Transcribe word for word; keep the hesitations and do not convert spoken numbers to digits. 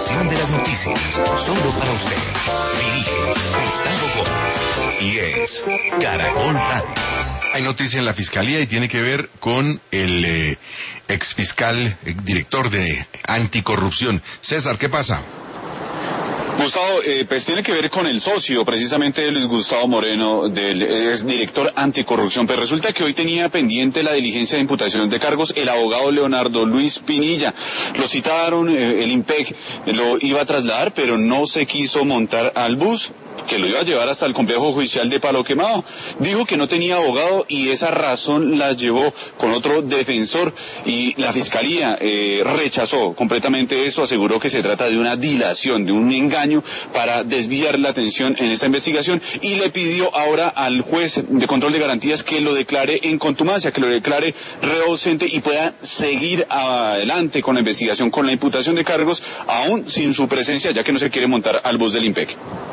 Edición de las noticias, solo para usted. Dirige Gustavo Gómez y es Caracol Radio. Hay noticia en la Fiscalía y tiene que ver con el eh, exfiscal, eh, director de Anticorrupción. César, ¿qué pasa? Gustavo, eh, pues tiene que ver con el socio, precisamente Luis Gustavo Moreno, del ex director anticorrupción. Pero resulta que hoy tenía pendiente la diligencia de imputación de cargos el abogado Leonardo Luis Pinilla. Lo citaron, eh, el IMPEC lo iba a trasladar, pero no se quiso montar al bus que lo iba a llevar hasta el complejo judicial de Palo Quemado. Dijo que no tenía abogado y esa razón la llevó con otro defensor y la fiscalía eh, rechazó completamente eso, aseguró que se trata de una dilación, de un engaño para desviar la atención en esta investigación y le pidió ahora al juez de control de garantías que lo declare en contumacia, que lo declare reo ausente y pueda seguir adelante con la investigación, con la imputación de cargos, aún sin su presencia, ya que no se quiere montar al bus del IMPEC.